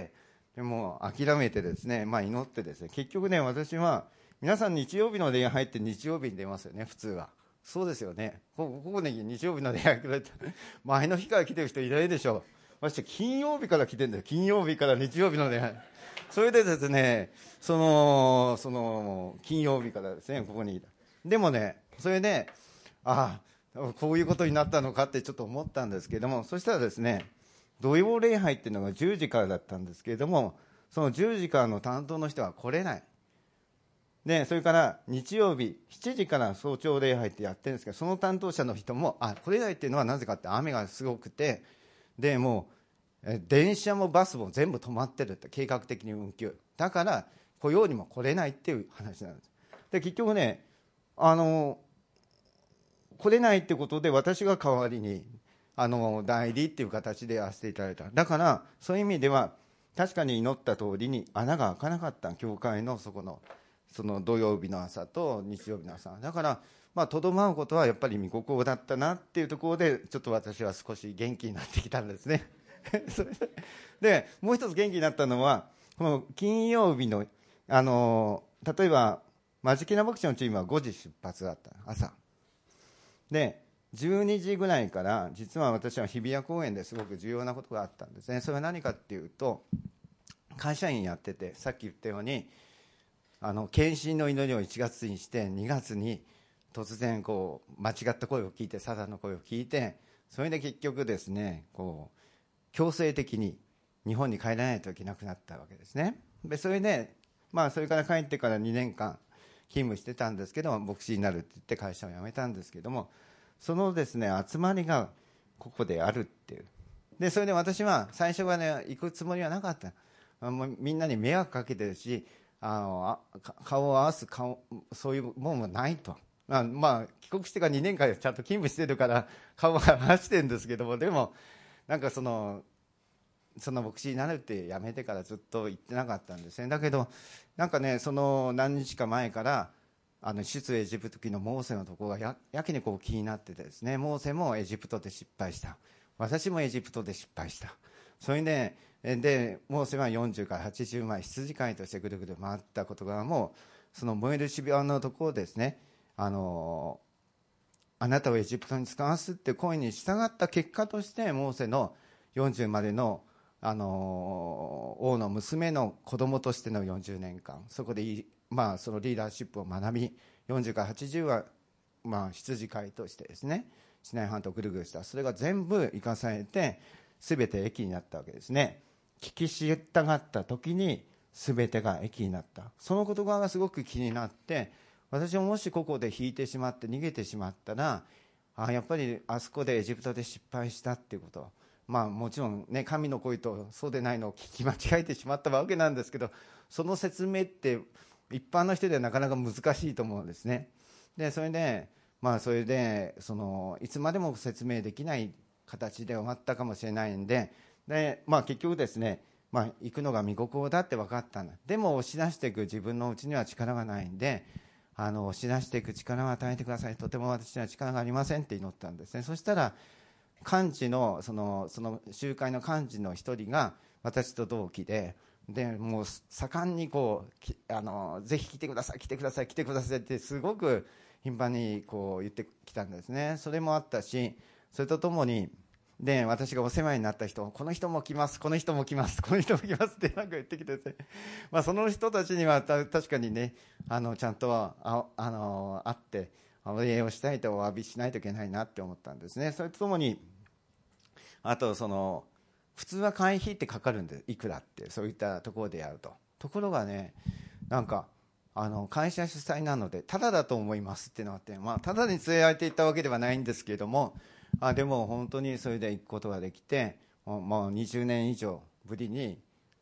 でも諦めてですね、まあ、祈ってですね、結局ね、私は皆さん日曜日の礼拝って日曜日に出ますよね、普通は。そうですよね。ここに日曜日の礼拝くれた前の日から来てる人いないでしょう。私金曜日から来てるんだよ。金曜日から日曜日の礼拝。それでですね、そのその金曜日からですね、ここにいた。でもね、それでああこういうことになったのかってちょっと思ったんですけども、そしたらですね、土曜礼拝っていうのがじゅうじからだったんですけれども、そのじゅうじからの担当の人は来れない。で、それから日曜日しちじから早朝礼拝ってやってるんですけど、その担当者の人もあ来れないっていうのはなぜかって雨がすごくて、でもうえ電車もバスも全部止まってるって、計画的に運休だから来ようにも来れないっていう話なんです。で結局ね、あの来れないってことで私が代わりにあの代理っていう形でやらせていただいた。だからそういう意味では確かに祈った通りに穴が開かなかった。教会のそこのその土曜日の朝と日曜日の朝だからまあとどまることはやっぱり御心だったなっていうところで、ちょっと私は少し元気になってきたんですねそれでもう一つ元気になったのは、この金曜日のあの例えばマジキナ牧師のチームはごじ出発だった朝で、じゅうにじぐらいから実は私は日比谷公園ですごく重要なことがあったんですね。それは何かっていうと、会社員やっててさっき言ったようにあの献身の祈りをいちがつにしてにがつに突然こう間違った声を聞いて、サタンの声を聞いて、それで結局ですね、こう強制的に日本に帰らないといけなくなったわけですね。でそれで、まあ、それから帰ってからにねんかん勤務してたんですけど、牧師になるって言って会社を辞めたんですけども、そのですね集まりがここであるっていう。でそれで私は最初はね行くつもりはなかった。あもうみんなに迷惑かけてるし、あのあ顔を合わす顔そういうもんもないと。まあ、まあ帰国してからにねんかんちゃんと勤務してるから顔は合わせてるんですけども、でもなんかそのその牧師になるってやめてからずっと言ってなかったんですね。だけどなんかね、その何日か前からあの出エジプト記のモーセのところが や, やけにこう気になっててですね、モーセもエジプトで失敗した、私もエジプトで失敗した。それででモーセはよんじゅうからはちじゅうまい羊飼いとしてぐるぐる回ったことが、もうその燃える指輪のところですね、あのあなたをエジプトに使わすって声に従った結果として、モーセのよんじゅうまでのあの王の娘の子供としてのよんじゅうねんかん、そこでいい、まあ、そのリーダーシップを学び、よんじゅうからはちじゅうは、まあ、羊飼いとしてですねシナイ半島をぐるぐるした。それが全部生かされて全て益になったわけですね。聞き従った時に全てが益になった。その言葉がすごく気になって、私ももしここで引いてしまって逃げてしまったら、あやっぱりあそこでエジプトで失敗したっていうこと、まあ、もちろん、ね、神の声とそうでないのを聞き間違えてしまったわけなんですけど、その説明って一般の人ではなかなか難しいと思うんですね。でそれで、まあ、それでそのいつまでも説明できない形で終わったかもしれないんで、で、まあ、結局ですね、まあ、行くのが御心だって分かったんだ。でも押し出していく自分のうちには力がないんで、あの押し出していく力を与えてください、とても私には力がありませんって祈ったんですね。そしたら幹事のそのその集会の幹事の一人が私と同期で、でもう盛んにこうあのぜひ来てください来てください来てくださいってすごく頻繁にこう言ってきたんですね。それもあったし、それとともにで私がお世話になった人、この人も来ますこの人も来ますこの人も来ますってなんか言ってきてですね、まあ、その人たちにはた確かにね、あのちゃんとああの会ってお礼をしたいと、お詫びしないといけないなって思ったんですね。それとともに、あとその普通は会費ってかかるんでいくらって、そういったところでやると。ところがね、なんかあの会社主催なのでタダだと思いますっていうのがあって、まあ、タダに連れられていったわけではないんですけれども、あでも本当にそれで行くことができて、もうにじゅうねん以上ぶりに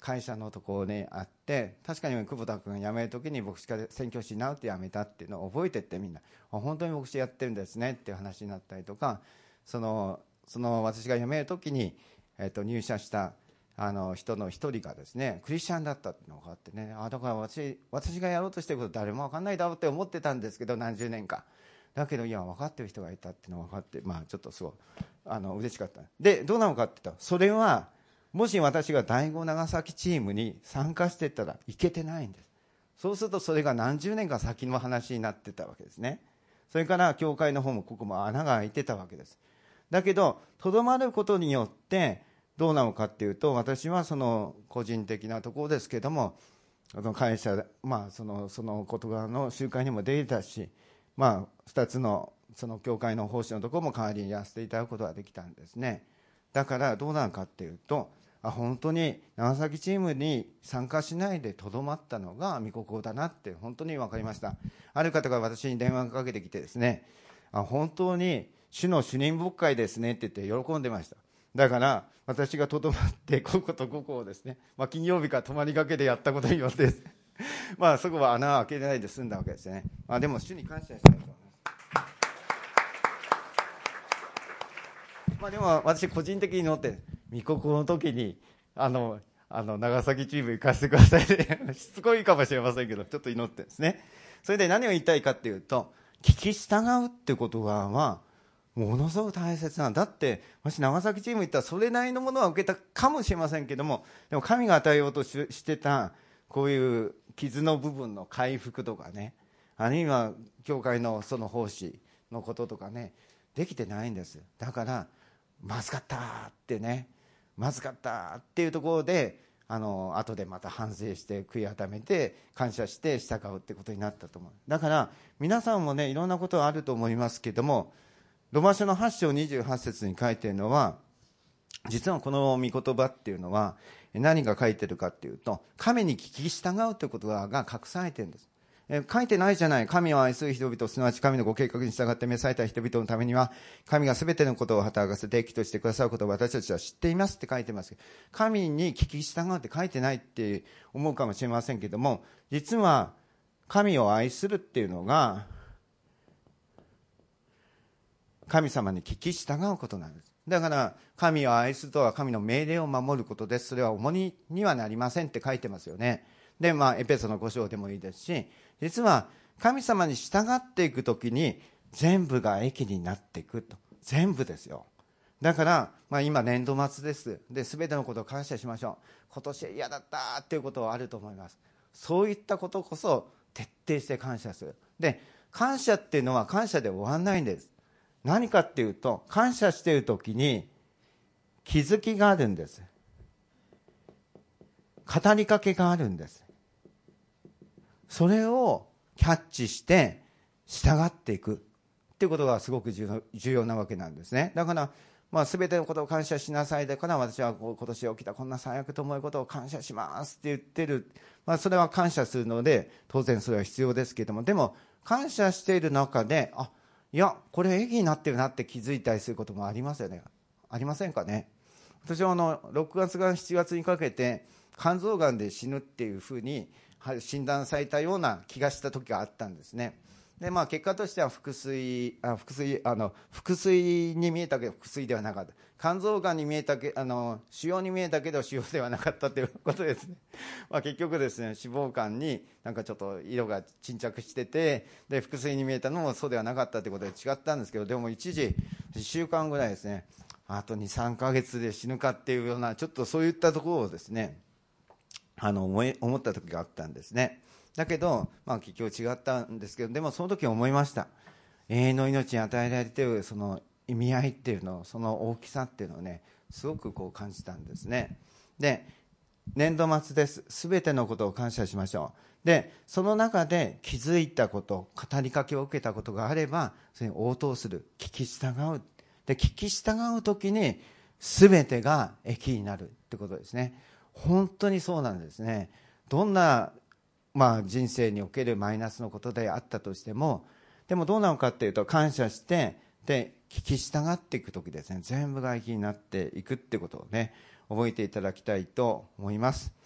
会社のところにあって、確かに久保田君が辞めるときに牧師から宣教師になるって辞めたっていうのを覚えてって、みんな本当に牧師やってるんですねっていう話になったりとか、そのその私が辞めるときに、えー、と入社したあの人の一人がですねクリスチャンだったっていうのがあってね、あだから 私, 私がやろうとしてること誰も分かんないだろうって思ってたんですけど、何十年かだけどいや分かってる人がいたっていうのが分かって、まあちょっとすごいあの嬉しかった。でどうなのかって言ったら、それはもし私が第五長崎チームに参加してたらいけてないんです。そうするとそれが何十年か先の話になってたわけですね。それから教会の方もここも穴が開いてたわけです。だけどとどまることによってどうなのかっていうと、私はその個人的なところですけども、会社、まあ、そのその言葉の集会にも出たし、まあ、ふたつのその教会の奉仕のところも代わりにやらせていただくことができたんですね。だからどうなのかっていうと、あ本当に長崎チームに参加しないでとどまったのが御心だなって本当に分かりました。ある方が私に電話をかけてきてですね、あ本当に主の主任牧会ですねって言って喜んでました。だから私がとどまってこことここをですね、まあ、金曜日から泊まりがけでやったことによってまあそこは穴を開けないで済んだわけですね。まあ、でも主に感謝したいと思います。まあ、でも私個人的に乗って御心の時にあのあの長崎チーム行かせてくださいねしつこいかもしれませんけどちょっと祈ってですね。それで何を言いたいかっていうと、聞き従うってことはものすごく大切なんだって。私長崎チーム行ったらそれなりのものは受けたかもしれませんけども、でも神が与えようと し, してたこういう傷の部分の回復とかね、あるいは教会のその奉仕のこととかねできてないんです。だからまずかったってね、まずかったっていうところであの後でまた反省して悔い改めて感謝して従うってことになったと思う。だから皆さんもねいろんなことがあると思いますけども、ロマ書のはち章にじゅうはち節に書いているのは、実はこの御言葉っていうのは何が書いてるかっていうと、神に聞き従うということが隠されてるんです。え書いてないじゃない。神を愛する人々、すなわち神のご計画に従って召された人々のためには神が全てのことを働かせて益としてくださることを私たちは知っていますって書いてますけど、神に聞き従うって書いてないって思うかもしれませんけども、実は神を愛するっていうのが神様に聞き従うことなんです。だから神を愛するとは神の命令を守ることです。それは重荷にはなりませんって書いてますよね。で、まあ、エペソのご章でもいいですし、実は神様に従っていくときに全部が益になっていくと。全部ですよ。だから、まあ、今年度末です。で、全てのことを感謝しましょう。今年嫌だったっていうことはあると思います。そういったことこそ徹底して感謝する。で、感謝っていうのは感謝で終わらないんです。何かっていうと、感謝しているときに気づきがあるんです。語りかけがあるんです。それをキャッチして従っていくっていうことがすごく重要なわけなんですね。だから、まあ、全てのことを感謝しなさいだから、私は今年起きたこんな最悪と思うことを感謝しますって言ってる、まあ、それは感謝するので当然それは必要ですけれども、でも感謝している中で、あいやこれ益になってるなって気づいたりすることもありますよね。ありませんかね。私はあのろくがつからしちがつにかけて肝臓がんで死ぬっていうふうに診断されたような気がした時があったんですね。で、まあ、結果としては腹水あ腹水あの腹水に見えたけど腹水ではなかった、肝臓がんに見えたけあの腫瘍に見えたけど腫瘍ではなかったということですね。まあ、結局ですね、脂肪肝になんかちょっと色が沈着してて、で腹水に見えたのもそうではなかったということで違ったんですけど、でも一時いっしゅうかんぐらいですね、あと にさんかげつで死ぬかっていうようなちょっとそういったところをですねあの 思, い思った時があったんですね。だけど、まあ、結局違ったんですけど、でもその時思いました。永遠の命に与えられているその意味合いっていうの、その大きさっていうのをねすごくこう感じたんですね。で、年度末です。すべてのことを感謝しましょう。で、その中で気づいたこと、語りかけを受けたことがあればそれに応答する、聞き従う。で、聞き従う時にすべてが益になるってことですね。本当にそうなんですね。どんな、まあ、人生におけるマイナスのことであったとしても、でもどうなのかっていうと、感謝してで聞き従っていくときですね、全部が益になっていくってことをね覚えていただきたいと思います。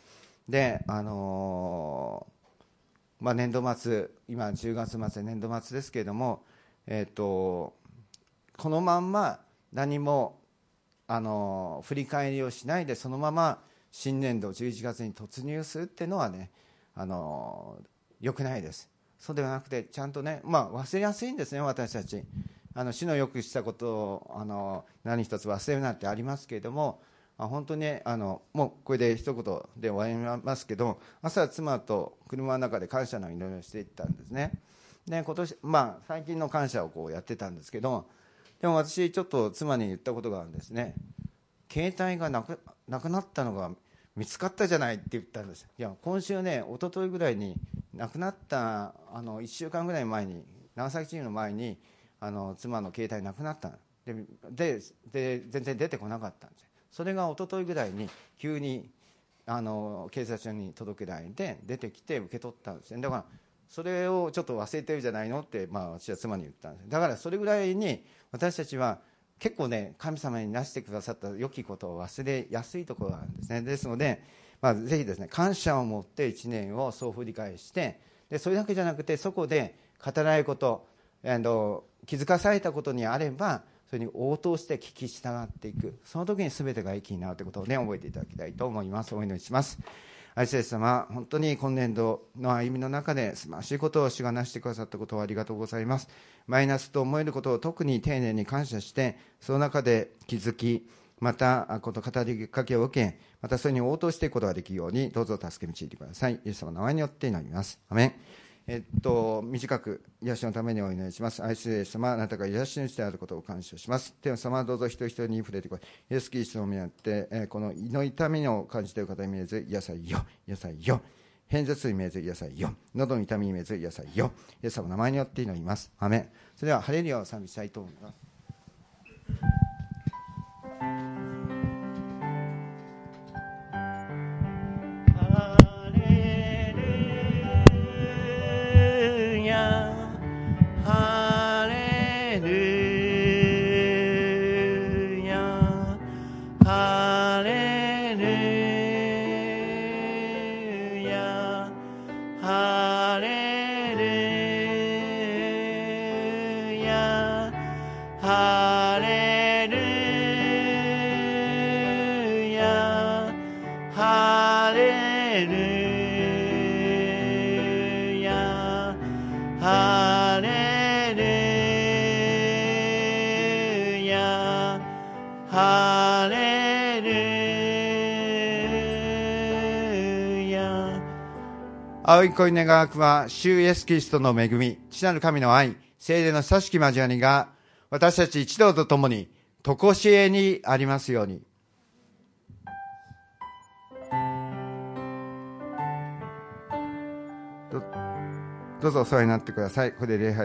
で、あのーまあ、年度末、今じゅうがつ末で年度末ですけれども、えー、とこのまんま何も、あのー振り返りをしないでそのまま新年度じゅういちがつに突入するっていうのはね、あのー、よくないです。そうではなくてちゃんとね、まあ、忘れやすいんですね、私たち。あの主のよくしたことをあの何一つ忘れるなってありますけれども、本当に、ね、あのもうこれで一言で終わりますけど、朝妻と車の中で感謝の祈りをしていったんですね。で今年、まあ、最近の感謝をこうやってたんですけど、でも私ちょっと妻に言ったことがあるんですね。携帯がなく、なくなったのが見つかったじゃないって言ったんです。いや今週ね、一昨日ぐらいになくなったあのいっしゅうかんぐらい前に、長崎チームの前にあの妻の携帯なくなったででで全然出てこなかったんです。それが一昨日ぐらいに急にあの警察署に届けられて出てきて受け取ったんですね。だからそれをちょっと忘れてるじゃないのって、まあ、私は妻に言ったんです。だからそれぐらいに私たちは結構ね、神様になしてくださった良きことを忘れやすいところがあるんですね。ですので、まあ、ぜひですね、感謝を持っていちねんをそう振り返して、でそれだけじゃなくてそこで語られること、あの気づかされたことにあればそれに応答して聞き従っていく、その時に全てが益になるということを、ね、覚えていただきたいと思います。お祈りします。愛する様、本当に今年度の歩みの中で素晴らしいことを主がなしてくださったことをありがとうございます。マイナスと思えることを特に丁寧に感謝して、その中で気づき、またこの語りかけを受け、またそれに応答していくことができるようにどうぞ助け導いてください。イエス様の名前によって祈ります。アメン。えっと、短く癒しのためにお祈りします。愛するイエス様、あなたが癒し主であることを感謝します。天の様、どうぞ一人一人に触れてください。イエスキリストの皆によって、えー、この胃の痛みを感じている方に見えず、癒さいよ、癒さいよ。偏頭痛に見えず、癒さいよ。喉の痛みに見えず、癒さいよ。イエス様の名前によって祈ります。アメン。それでは、ハレルヤを賛美したいと思います。青い恋願わくは、主イエスキリストの恵み、父なる神の愛、聖霊の親しき交わりが、私たち一同と共に、とこしえにありますように。ど, どうぞお世話になってください。ここで礼拝